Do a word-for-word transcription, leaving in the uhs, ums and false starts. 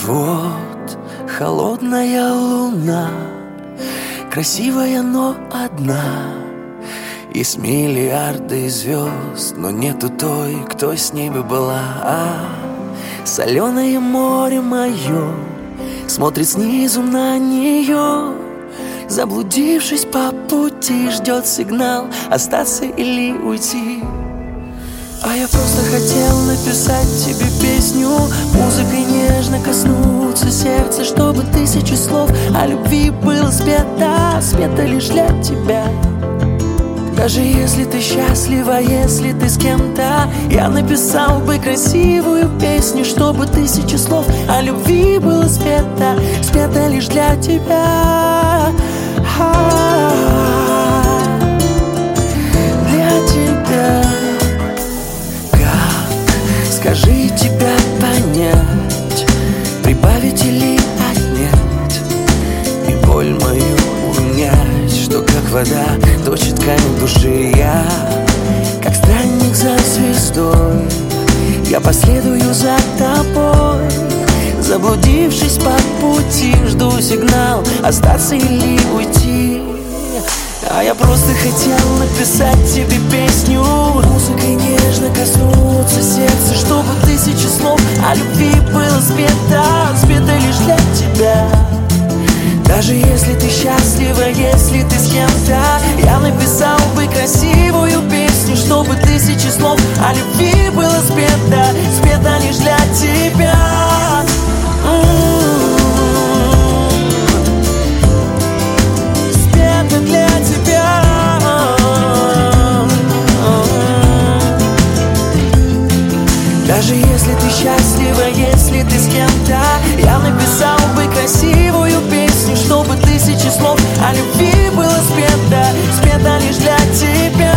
Вот холодная луна, красивая, но одна. Есть миллиарды звезд, но нету той, кто с ней бы была. А соленое море мое смотрит снизу на нее, заблудившись по пути, ждет сигнал остаться или уйти. А я просто хотел написать тебе песню, музыкой нежно коснуться сердца, чтобы тысячи слов о любви было спето, спето лишь для тебя. Даже если ты счастлива, если ты с кем-то, я написал бы красивую песню, чтобы тысячи слов о любви было спето, спето лишь для тебя. Для тебя. Скажи, тебя понять, прибавить или отнять, и боль мою унять, что как вода точит камень души. Я, как странник за звездой, я последую за тобой, заблудившись по пути, жду сигнал остаться или уйти. А я просто хотел написать тебе песню, музыкой нежно коснуться сердца, чтобы тысячи слов о любви было спето, спето лишь для тебя. Даже если ты счастлива, если ты с кем-то, я написал бы красивую песню, чтобы тысячи слов о любви было спето, спето лишь для тебя. Спето для тебя. Даже если ты счастлива, если ты с кем-то, я написал бы красивую песню, чтобы тысячи слов о любви было спето, спето лишь для тебя.